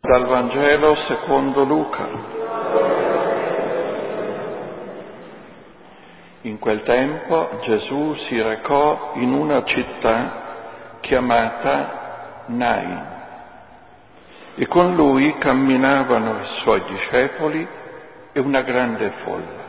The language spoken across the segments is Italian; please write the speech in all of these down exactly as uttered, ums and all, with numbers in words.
Dal Vangelo secondo Luca. In quel tempo Gesù si recò in una città chiamata Nain e con lui camminavano i suoi discepoli e una grande folla.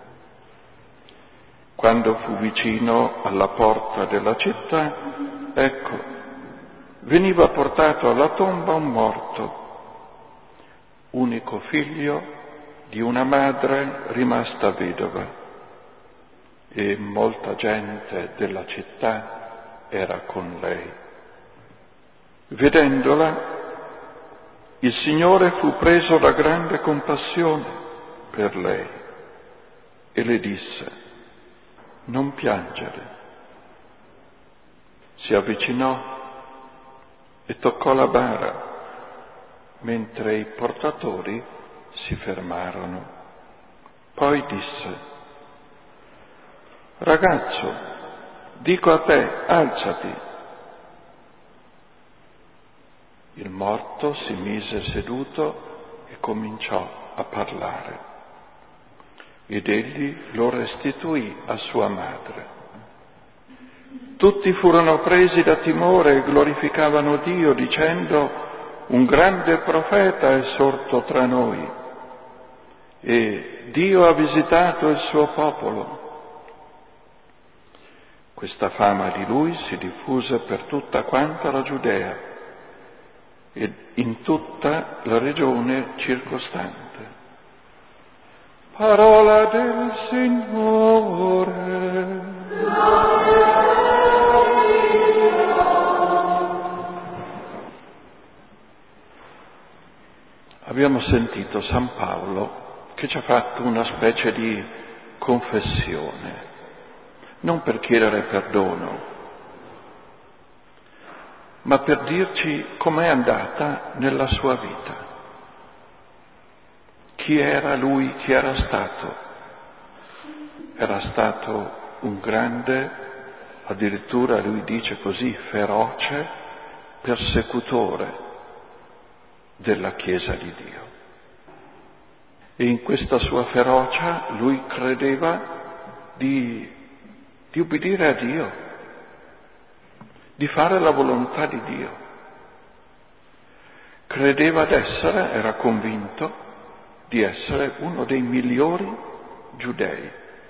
Quando fu vicino alla porta della città, ecco, veniva portato alla tomba un morto, unico figlio di una madre rimasta vedova, e molta gente della città era con lei. Vedendola, il Signore fu preso da grande compassione per lei e le disse: non piangere. Si avvicinò e toccò la bara, mentre i portatori si fermarono. Poi disse: ragazzo, dico a te, alzati. Il morto si mise seduto e cominciò a parlare, ed egli lo restituì a sua madre. Tutti furono presi da timore e glorificavano Dio dicendo: un grande profeta è sorto tra noi e Dio ha visitato il suo popolo. Questa fama di lui si diffuse per tutta quanta la Giudea e in tutta la regione circostante. Parola del Signore. Abbiamo sentito San Paolo che ci ha fatto una specie di confessione, non per chiedere perdono, ma per dirci com'è andata nella sua vita. Chi era lui, chi era stato? Era stato un grande, addirittura lui dice così, feroce persecutore della Chiesa di Dio. E in questa sua ferocia lui credeva di, di ubbidire a Dio, di fare la volontà di Dio. Credeva d'essere, era convinto di essere uno dei migliori giudei.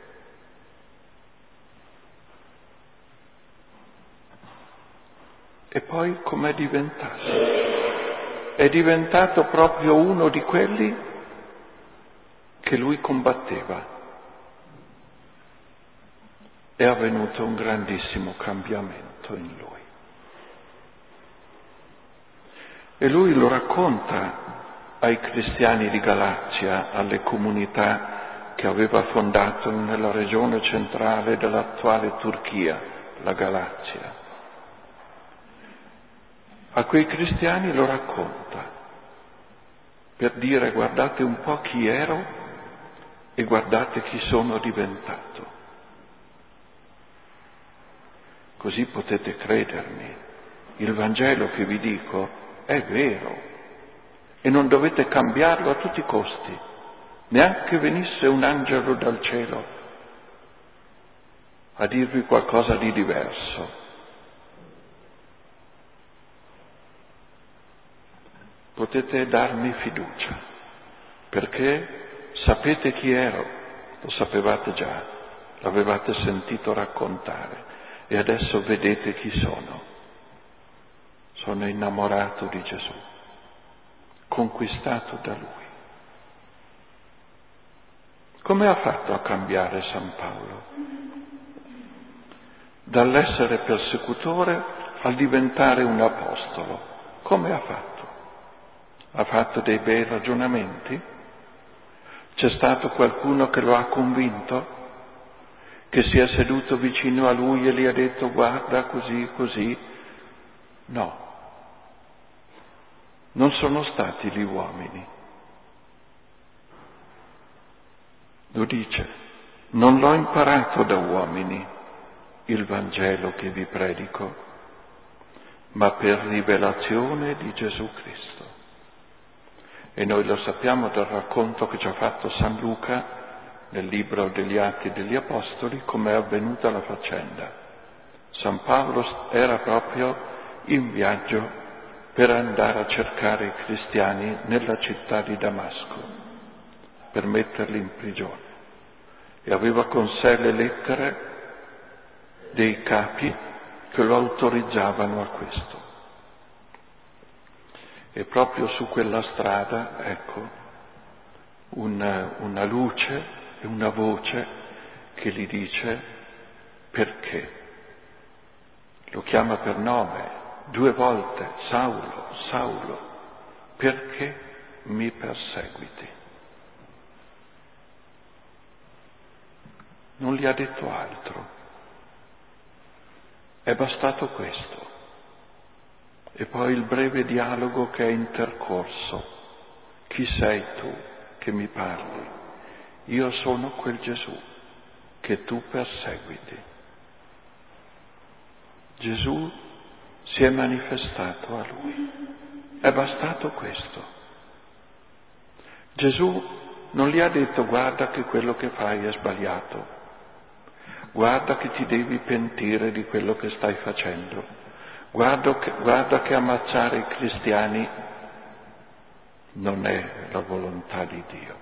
E poi com'è diventato? È diventato proprio uno di quelli che lui combatteva. È avvenuto un grandissimo cambiamento in lui. E lui lo racconta ai cristiani di Galazia, alle comunità che aveva fondato nella regione centrale dell'attuale Turchia, la Galazia. A quei cristiani lo racconta per dire: guardate un po' chi ero e guardate chi sono diventato. Così potete credermi. Il Vangelo che vi dico è vero e non dovete cambiarlo a tutti i costi, neanche venisse un angelo dal cielo a dirvi qualcosa di diverso. Potete darmi fiducia, perché sapete chi ero, lo sapevate già, l'avevate sentito raccontare e adesso vedete chi sono. Sono innamorato di Gesù, conquistato da Lui. Come ha fatto a cambiare San Paolo? Dall'essere persecutore al diventare un apostolo. Come ha fatto? Ha fatto dei bei ragionamenti? C'è stato qualcuno che lo ha convinto? Che si è seduto vicino a lui e gli ha detto: guarda così, così? No. Non sono stati gli uomini. Lo dice: non l'ho imparato da uomini il Vangelo che vi predico, ma per rivelazione di Gesù Cristo. E noi lo sappiamo dal racconto che ci ha fatto San Luca nel libro degli Atti degli Apostoli, come è avvenuta la faccenda. San Paolo era proprio in viaggio per andare a cercare i cristiani nella città di Damasco, per metterli in prigione. E aveva con sé le lettere dei capi che lo autorizzavano a questo. E proprio su quella strada, ecco, una, una luce e una voce che gli dice perché. Lo chiama per nome, due volte, Saulo, Saulo, perché mi perseguiti? Non gli ha detto altro, è bastato questo. E poi il breve dialogo che è intercorso. Chi sei tu che mi parli? Io sono quel Gesù che tu perseguiti. Gesù si è manifestato a lui. È bastato questo. Gesù non gli ha detto guarda che quello che fai è sbagliato, guarda che ti devi pentire di quello che stai facendo. Guarda che, guarda che ammazzare i cristiani non è la volontà di Dio.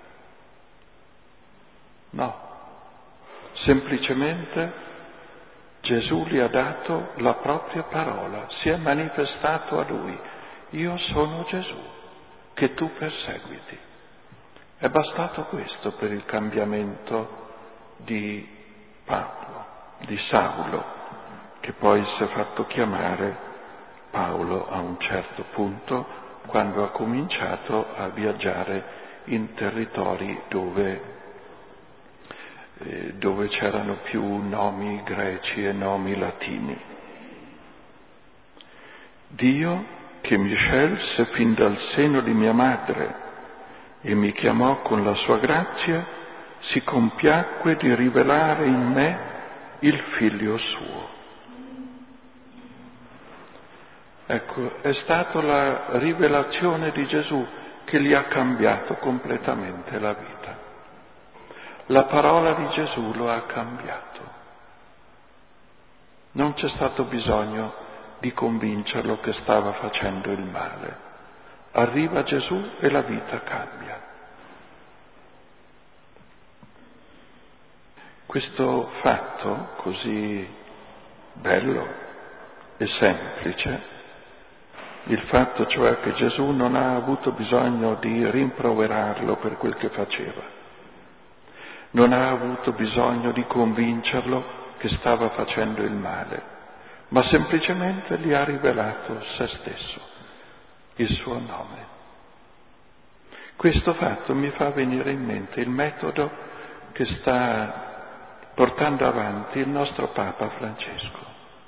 No, semplicemente Gesù gli ha dato la propria parola, si è manifestato a lui. Io sono Gesù, che tu perseguiti. È bastato questo per il cambiamento di Paolo, di Saulo, che poi si è fatto chiamare Paolo a un certo punto, quando ha cominciato a viaggiare in territori dove, eh, dove c'erano più nomi greci e nomi latini. Dio che mi scelse fin dal seno di mia madre e mi chiamò con la sua grazia, si compiacque di rivelare in me il Figlio suo. Ecco, è stata la rivelazione di Gesù che gli ha cambiato completamente la vita. La parola di Gesù lo ha cambiato. Non c'è stato bisogno di convincerlo che stava facendo il male. Arriva Gesù e la vita cambia. Questo fatto così bello e semplice, il fatto cioè che Gesù non ha avuto bisogno di rimproverarlo per quel che faceva, non ha avuto bisogno di convincerlo che stava facendo il male, ma semplicemente gli ha rivelato se stesso, il suo nome. Questo fatto mi fa venire in mente il metodo che sta portando avanti il nostro Papa Francesco.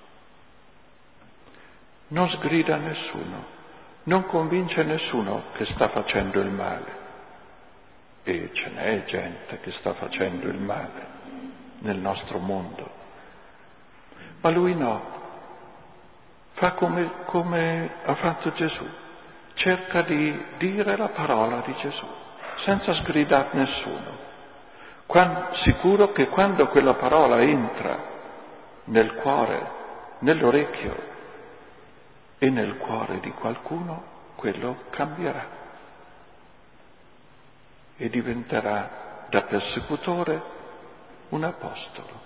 Non sgrida nessuno, non convince nessuno che sta facendo il male. E ce n'è gente che sta facendo il male nel nostro mondo. Ma lui no, fa come, come ha fatto Gesù, cerca di dire la parola di Gesù, senza sgridare nessuno. Quando, sicuro che quando quella parola entra nel cuore, nell'orecchio, e nel cuore di qualcuno, quello cambierà e diventerà da persecutore un apostolo.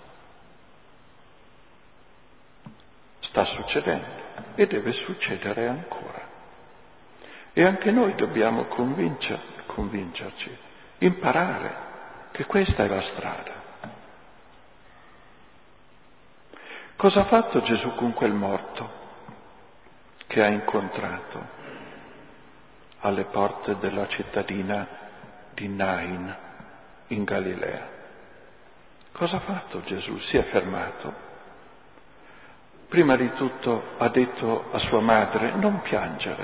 Sta succedendo e deve succedere ancora. E anche noi dobbiamo convincer, convincerci, imparare che questa è la strada. Cosa ha fatto Gesù con quel morto che ha incontrato alle porte della cittadina di Nain in Galilea? Cosa ha fatto Gesù? Si è fermato. Prima di tutto ha detto a sua madre: non piangere,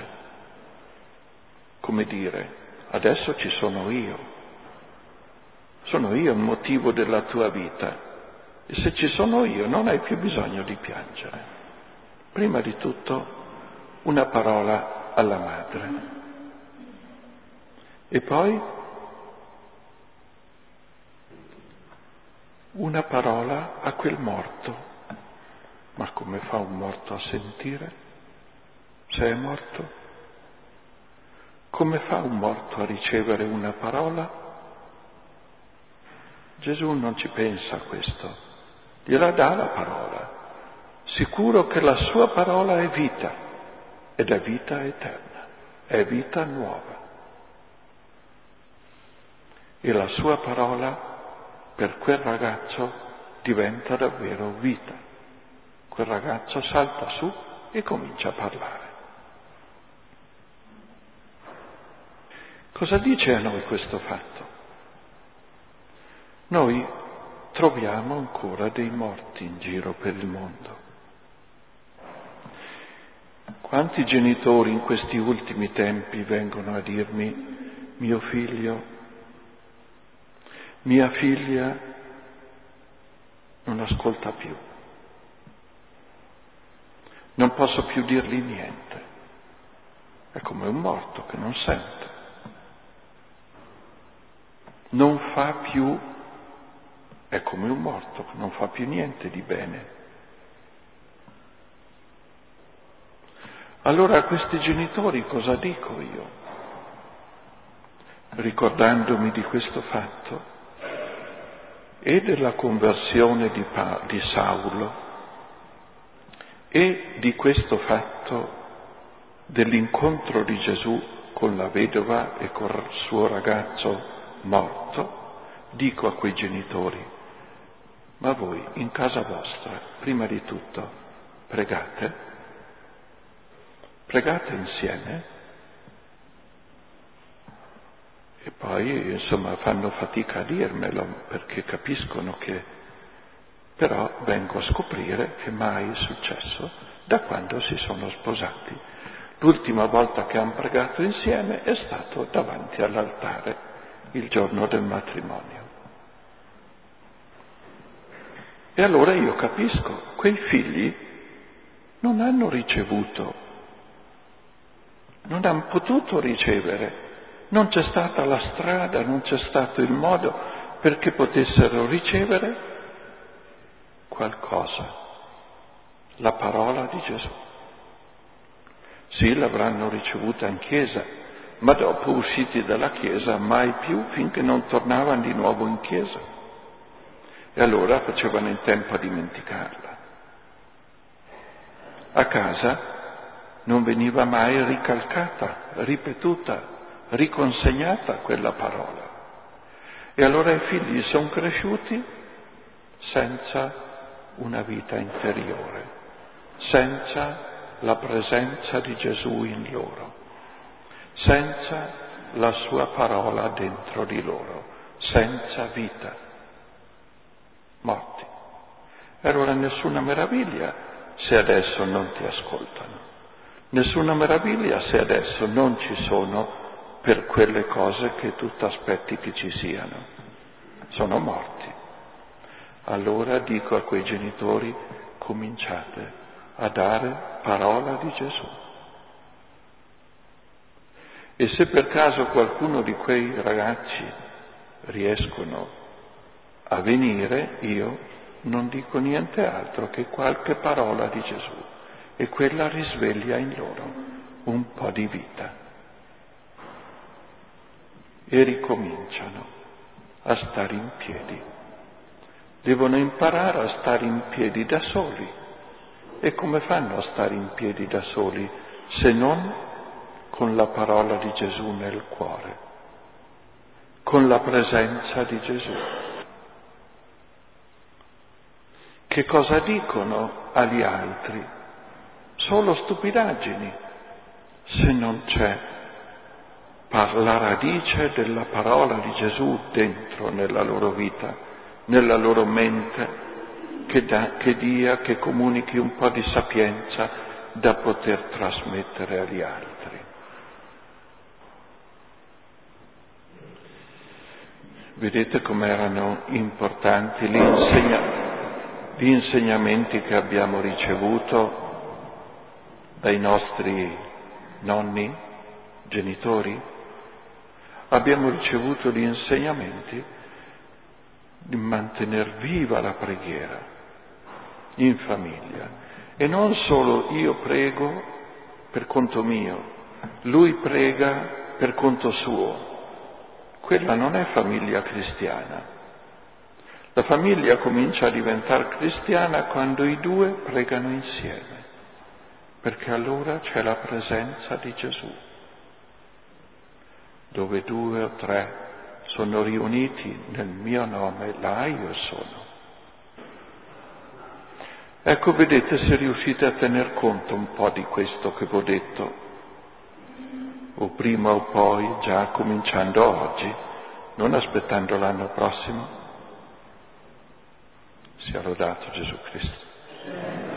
come dire, adesso ci sono io, sono io il motivo della tua vita, e se ci sono io non hai più bisogno di piangere. Prima di tutto una parola alla madre. E poi una parola a quel morto. Ma come fa un morto a sentire se è morto? Come fa un morto a ricevere una parola? Gesù non ci pensa a questo, gliela dà la parola, sicuro che la sua parola è vita, ed è vita eterna, è vita nuova. E la sua parola per quel ragazzo diventa davvero vita. Quel ragazzo salta su e comincia a parlare. Cosa dice a noi questo fatto? Noi troviamo ancora dei morti in giro per il mondo. Quanti genitori in questi ultimi tempi vengono a dirmi: mio figlio, mia figlia non ascolta più, non posso più dirgli niente, è come un morto che non sente, non fa più, è come un morto che non fa più niente di bene. Allora a questi genitori cosa dico io? Ricordandomi di questo fatto e della conversione di, pa- di Saulo e di questo fatto dell'incontro di Gesù con la vedova e col suo ragazzo morto, dico a quei genitori: ma voi in casa vostra, prima di tutto, pregate? Pregate insieme? E poi, insomma, fanno fatica a dirmelo, perché capiscono che, però vengo a scoprire che mai è successo da quando si sono sposati. L'ultima volta che hanno pregato insieme è stato davanti all'altare, il giorno del matrimonio. E allora io capisco, quei figli non hanno ricevuto, non hanno potuto ricevere. Non c'è stata la strada, non c'è stato il modo perché potessero ricevere qualcosa, la parola di Gesù. Sì, l'avranno ricevuta in chiesa, ma dopo, usciti dalla chiesa, mai più, finché non tornavano di nuovo in chiesa. E allora facevano in tempo a dimenticarla. A casa non veniva mai ricalcata, ripetuta, riconsegnata quella parola. E allora i figli sono cresciuti senza una vita interiore, senza la presenza di Gesù in loro, senza la sua parola dentro di loro, senza vita, morti. E allora nessuna meraviglia se adesso non ti ascoltano, nessuna meraviglia se adesso non ci sono per quelle cose che tu ti aspetti che ci siano. Sono morti. Allora dico a quei genitori: cominciate a dare parola di Gesù. E se per caso qualcuno di quei ragazzi riescono a venire, io non dico niente altro che qualche parola di Gesù, e quella risveglia in loro un po' di vita. E ricominciano a stare in piedi. Devono imparare a stare in piedi da soli. E come fanno a stare in piedi da soli se non con la parola di Gesù nel cuore, con la presenza di Gesù? Che cosa dicono agli altri? Solo stupidaggini, se non c'è la radice della parola di Gesù dentro nella loro vita, nella loro mente, che, da, che dia, che comunichi un po' di sapienza da poter trasmettere agli altri. Vedete com'erano importanti gli, insegna, gli insegnamenti che abbiamo ricevuto dai nostri nonni, genitori? abbiamo ricevuto gli insegnamenti di mantenere viva la preghiera in famiglia. E non solo io prego per conto mio, lui prega per conto suo. Quella non è famiglia cristiana. La famiglia comincia a diventare cristiana quando i due pregano insieme, perché allora c'è la presenza di Gesù. Dove due o tre sono riuniti nel mio nome, là io sono. Ecco, vedete se riuscite a tener conto un po' di questo che vi ho detto, o prima o poi, già cominciando oggi, non aspettando l'anno prossimo. Sia lodato Gesù Cristo.